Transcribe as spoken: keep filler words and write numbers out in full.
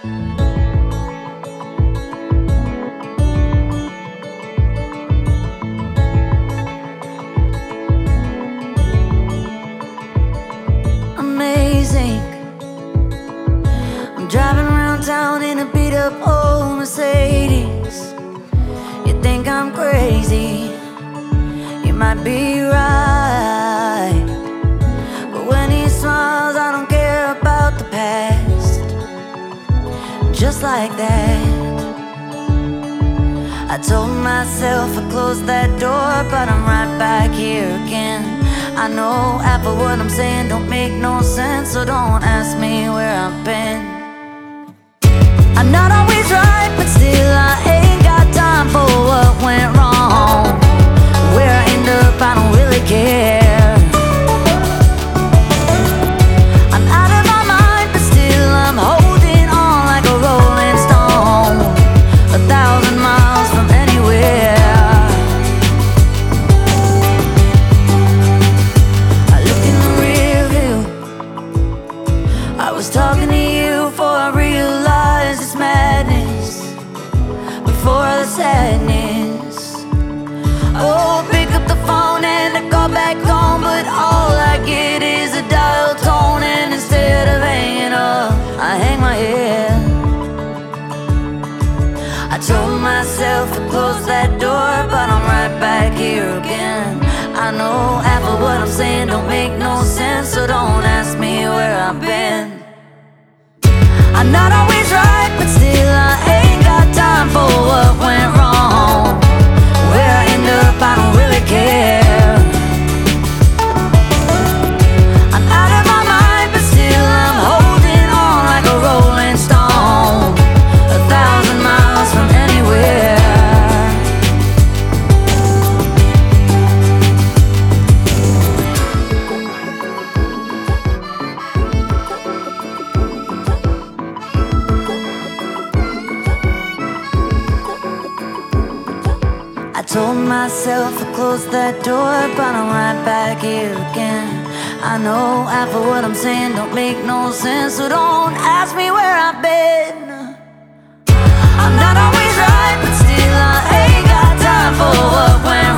Amazing. I'm driving around town in a beat up old Mercedes. You think I'm crazy, you might be right, but when he smiles I don't care about the past. Just like that, I told myself I'd close that door, but I'm right back here again. I know half of what I'm saying don't make no sense, so don't ask me where I've been. I'm not always right, but still I ain't got time for what went wrong. Where I end up, I don't really care. I'm out of my mind, but still I'm holding on like a rolling stone, a thousand miles from anywhere. I was talking to you before I realized it's madness, before the sadness. Oh, pick up the phone and I call back home, but all I get is a dial tone, and instead of hanging up, I hang my head. I told myself to close that door, but I'm right back here again. I know half of what I'm saying don't make no sense, so don't ask me where I've been. I'm not always right, but still I ain't got time for what went wrong. Where I end up, I don't really care. I'm out of my mind, but still I'm holding on like a rolling stone, a thousand miles from anywhere. I told myself to close that door, but I'm right back here again. I know half of what I'm saying don't make no sense, so don't ask me where I've been. I'm not always right, but still I ain't got time for what went wrong.